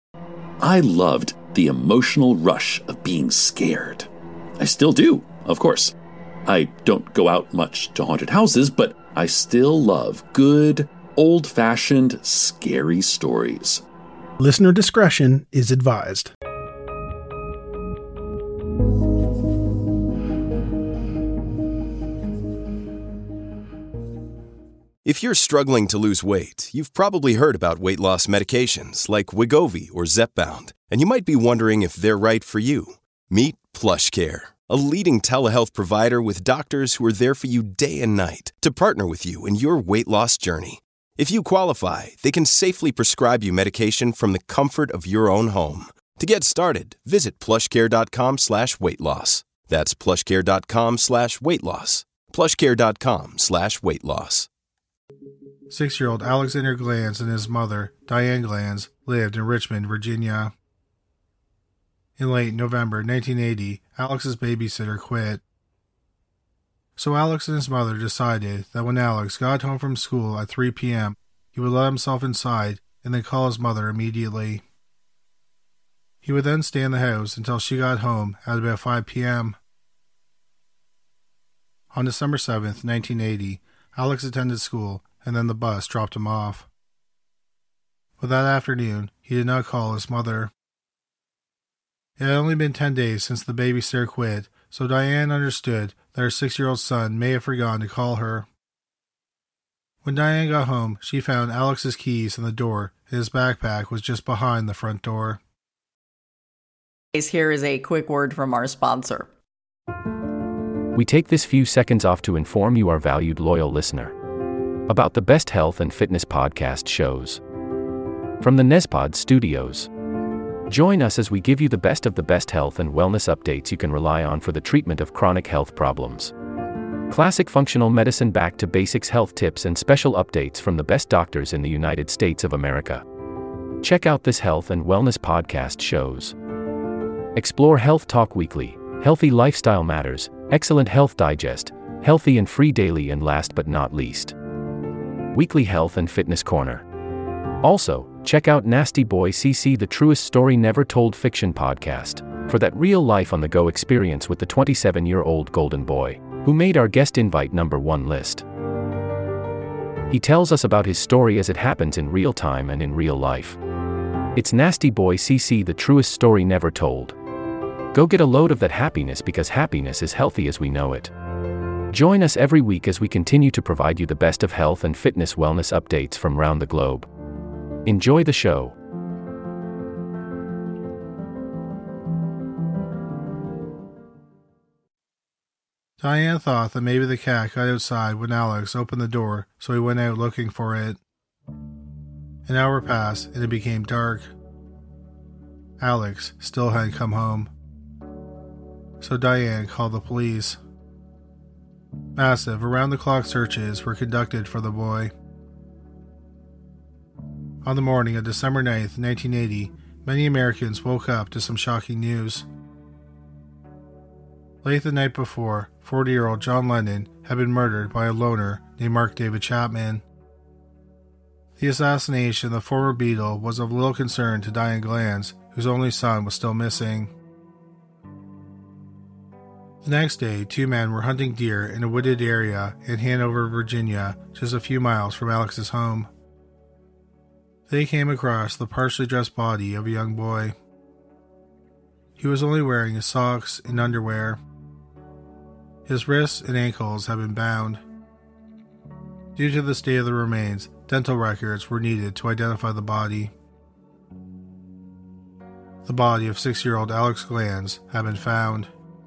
I loved the emotional rush of being scared. I still do, of course. I don't go out much to haunted houses, but I still love good, old-fashioned, scary stories. Listener discretion is advised. If you're struggling to lose weight, you've probably heard about weight loss medications like Wegovy or Zepbound, and you might be wondering if they're right for you. Meet PlushCare, a leading telehealth provider with doctors who are there for you day and night to partner with you in your weight loss journey. If you qualify, they can safely prescribe you medication from the comfort of your own home. To get started, visit plushcare.com/weightloss. That's plushcare.com/weightloss. plushcare.com/weightloss. 6-year-old Alexander Glanz and his mother, Diane Glanz, lived in Richmond, Virginia. In late November 1980, Alex's babysitter quit. So Alex and his mother decided that when Alex got home from school at 3 p.m., he would let himself inside and then call his mother immediately. He would then stay in the house until she got home at about 5 p.m. On December 7th, 1980, Alex attended school and then the bus dropped him off. But that afternoon, he did not call his mother. It had only been 10 days since the babysitter quit, so Diane understood that her 6-year-old son may have forgotten to call her. When Diane got home, she found Alex's keys in the door, and his backpack was just behind the front door. Here is a quick word from our sponsor. We take this few seconds off to inform you, our valued loyal listener, about the best health and fitness podcast shows from the Nezpod Studios. Join us as we give you the best of the best health and wellness updates you can rely on for the treatment of chronic health problems. Classic functional medicine back to basics health tips and special updates from the best doctors in the United States of America. Check out this health and wellness podcast shows. Explore Health Talk Weekly, Healthy Lifestyle Matters, Excellent Health Digest, Healthy and Free Daily, and last but not least, Weekly Health and Fitness Corner. Also, check out Nasty Boy CC, the truest story never told fiction podcast, for that real life on the go experience with the 27-year-old golden boy, who made our guest invite #1 list. He tells us about his story as it happens in real time and in real life. It's Nasty Boy CC, the truest story never told. Go get a load of that happiness, because happiness is healthy as we know it. Join us every week as we continue to provide you the best of health and fitness wellness updates from around the globe. Enjoy the show. Diane thought that maybe the cat got outside when Alex opened the door, so he went out looking for it. An hour passed and it became dark. Alex still hadn't come home. So Diane called the police. Massive, around-the-clock searches were conducted for the boy. On the morning of December 9th, 1980, many Americans woke up to some shocking news. Late the night before, 40-year-old John Lennon had been murdered by a loner named Mark David Chapman. The assassination of the former Beatle was of little concern to Diane Glanz, whose only son was still missing. The next day, 2 men were hunting deer in a wooded area in Hanover, Virginia, just a few miles from Alex's home. They came across the partially dressed body of a young boy. He was only wearing his socks and underwear. His wrists and ankles had been bound. Due to the state of the remains, dental records were needed to identify the body. The body of 6-year-old Alex Glanz had been found.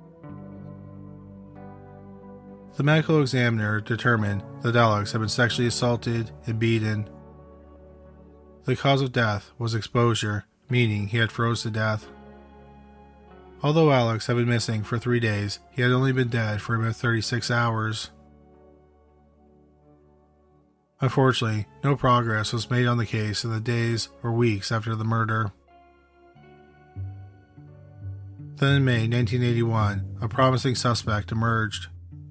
The medical examiner determined that Alex had been sexually assaulted and beaten. The cause of death was exposure, meaning he had froze to death. Although Alex had been missing for 3 days, he had only been dead for about 36 hours. Unfortunately, no progress was made on the case in the days or weeks after the murder. Then in May 1981, a promising suspect emerged.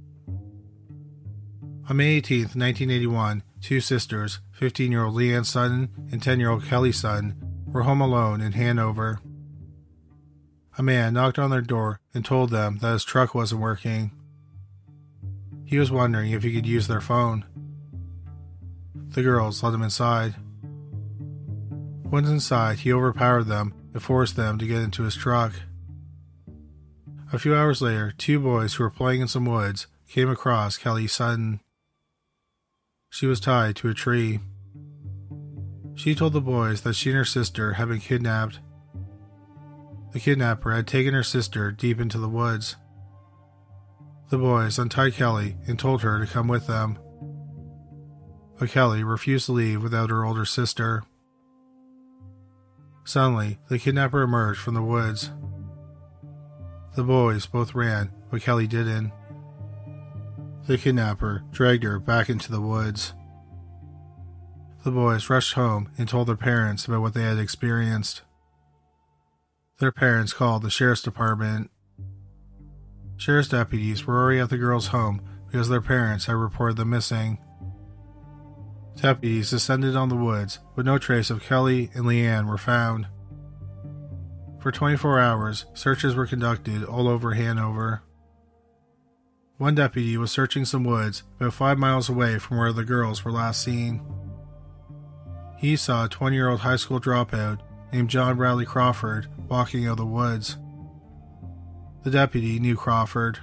On May 18, 1981, 2 sisters, 15-year-old Leanne Sutton and 10-year-old Kelly Sutton, were home alone in Hanover. A man knocked on their door and told them that his truck wasn't working. He was wondering if he could use their phone. The girls let him inside. Once inside, he overpowered them and forced them to get into his truck. A few hours later, two boys who were playing in some woods came across Kelly Sutton. She was tied to a tree. She told the boys that she and her sister had been kidnapped. The kidnapper had taken her sister deep into the woods. The boys untied Kelly and told her to come with them. But Kelly refused to leave without her older sister. Suddenly, the kidnapper emerged from the woods. The boys both ran, but Kelly didn't. The kidnapper dragged her back into the woods. The boys rushed home and told their parents about what they had experienced. Their parents called the sheriff's department. Sheriff's deputies were already at the girls' home because their parents had reported them missing. Deputies descended on the woods, but no trace of Kelly and Leanne were found. For 24 hours, searches were conducted all over Hanover. One deputy was searching some woods about 5 miles away from where the girls were last seen. He saw a 20-year-old high school dropout named John Bradley Crawford walking out of the woods. The deputy knew Crawford.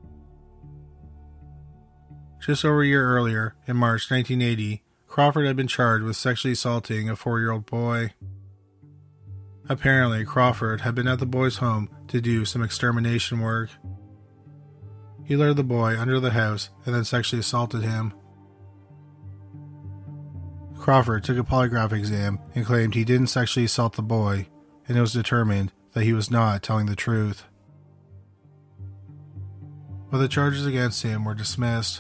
Just over a year earlier, in March 1980, Crawford had been charged with sexually assaulting a 4-year-old boy. Apparently, Crawford had been at the boy's home to do some extermination work. He lured the boy under the house and then sexually assaulted him. Crawford took a polygraph exam and claimed he didn't sexually assault the boy, and it was determined that he was not telling the truth. But the charges against him were dismissed.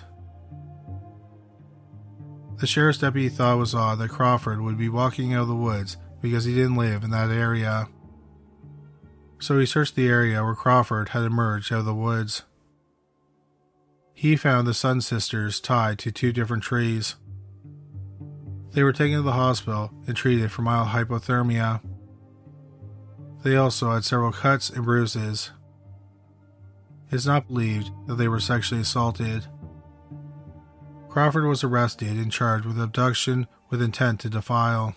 The sheriff's deputy thought it was odd that Crawford would be walking out of the woods because he didn't live in that area. So he searched the area where Crawford had emerged out of the woods. He found the Sutton sisters tied to 2 different trees. They were taken to the hospital and treated for mild hypothermia. They also had several cuts and bruises. It's not believed that they were sexually assaulted. Crawford was arrested and charged with abduction with intent to defile.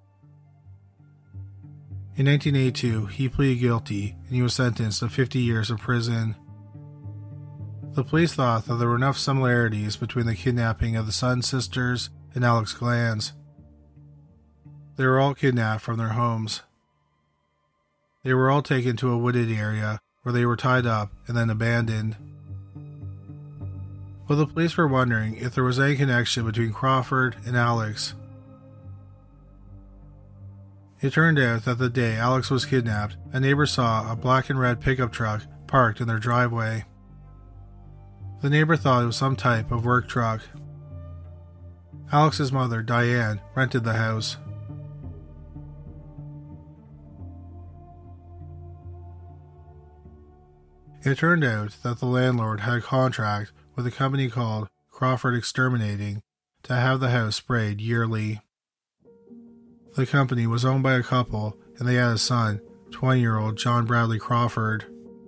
In 1982, he pleaded guilty and he was sentenced to 50 years in prison. The police thought that there were enough similarities between the kidnapping of the Sutton sisters and Alex Glanz. They were all kidnapped from their homes. They were all taken to a wooded area where they were tied up and then abandoned. But the police were wondering if there was any connection between Crawford and Alex. It turned out that the day Alex was kidnapped, a neighbor saw a black and red pickup truck parked in their driveway. The neighbor thought it was some type of work truck. Alex's mother, Diane, rented the house. It turned out that the landlord had a contract with a company called Crawford Exterminating to have the house sprayed yearly. The company was owned by a couple and they had a son, 20-year-old John Bradley Crawford.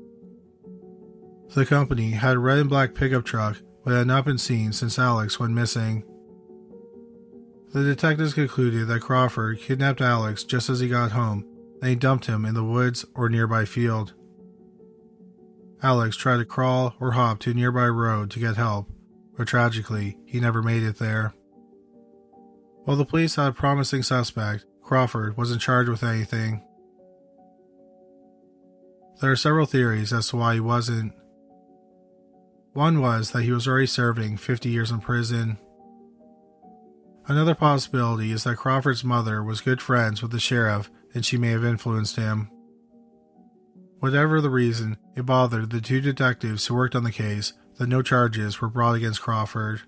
The company had a red and black pickup truck but had not been seen since Alex went missing. The detectives concluded that Crawford kidnapped Alex just as he got home and he dumped him in the woods or nearby field. Alex tried to crawl or hop to a nearby road to get help, but tragically, he never made it there. While the police had a promising suspect, Crawford wasn't charged with anything. There are several theories as to why he wasn't. One was that he was already serving 50 years in prison. Another possibility is that Crawford's mother was good friends with the sheriff and she may have influenced him. Whatever the reason, it bothered the 2 detectives who worked on the case that no charges were brought against Crawford.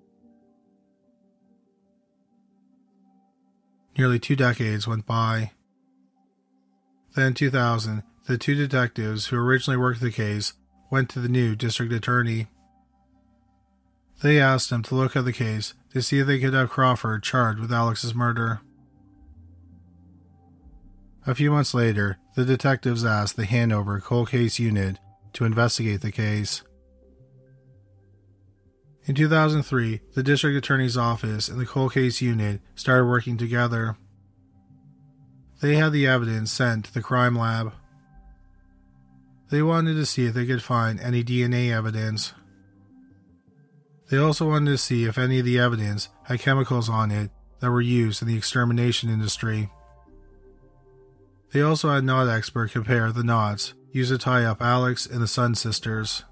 Nearly 2 decades went by. Then in 2000, the 2 detectives who originally worked the case went to the new district attorney. They asked him to look at the case to see if they could have Crawford charged with Alex's murder. A few months later, the detectives asked the Hanover Cold Case Unit to investigate the case. In 2003, the District Attorney's Office and the Cold Case Unit started working together. They had the evidence sent to the crime lab. They wanted to see if they could find any DNA evidence. They also wanted to see if any of the evidence had chemicals on it that were used in the extermination industry. They also had knot expert compare the knots used to tie up Alex and the Sun sisters.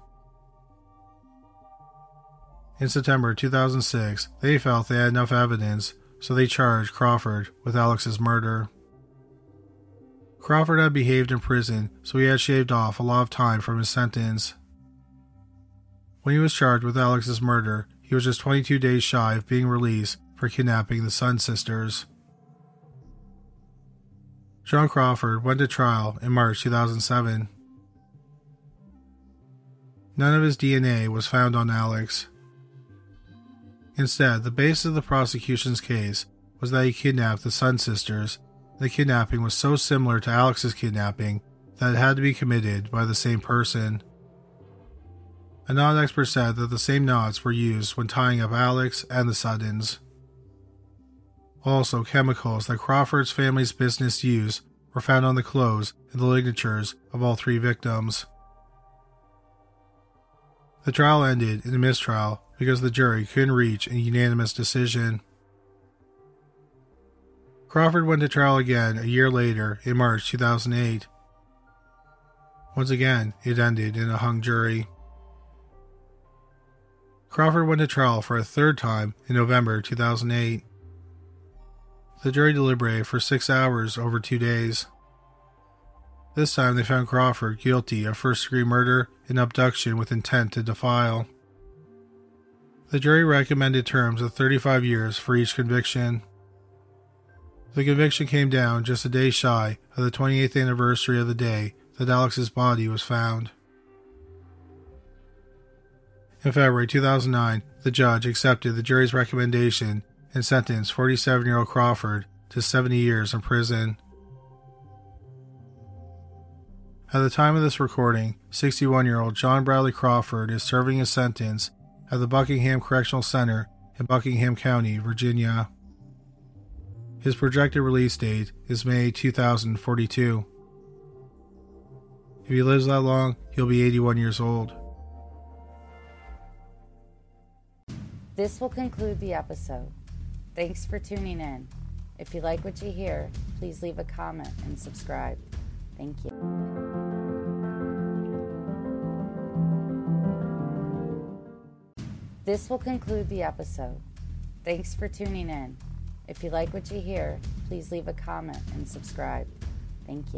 In September 2006, they felt they had enough evidence, so they charged Crawford with Alex's murder. Crawford had behaved in prison, so he had shaved off a lot of time from his sentence. When he was charged with Alex's murder, he was just 22 days shy of being released for kidnapping the Sun sisters. John Crawford went to trial in March 2007. None of his DNA was found on Alex. Instead, the basis of the prosecution's case was that he kidnapped the Sun sisters. The kidnapping was so similar to Alex's kidnapping that it had to be committed by the same person. A knot expert said that the same knots were used when tying up Alex and the Suttons. Also, chemicals that Crawford's family's business used were found on the clothes and the ligatures of all three victims. The trial ended in a mistrial because the jury couldn't reach a unanimous decision. Crawford went to trial again a year later in March 2008. Once again, it ended in a hung jury. Crawford went to trial for a third time in November 2008. The jury deliberated for 6 hours over 2 days. This time they found Crawford guilty of first-degree murder and abduction with intent to defile. The jury recommended terms of 35 years for each conviction. The conviction came down just a day shy of the 28th anniversary of the day that Alex's body was found. In February 2009, the judge accepted the jury's recommendation and sentenced 47-year-old Crawford to 70 years in prison. At the time of this recording, 61-year-old John Bradley Crawford is serving his sentence at the Buckingham Correctional Center in Buckingham County, Virginia. His projected release date is May 2042. If he lives that long, he'll be 81 years old. This will conclude the episode. Thanks for tuning in. If you like what you hear, please leave a comment and subscribe. Thank you. This will conclude the episode. Thanks for tuning in. If you like what you hear, please leave a comment and subscribe. Thank you.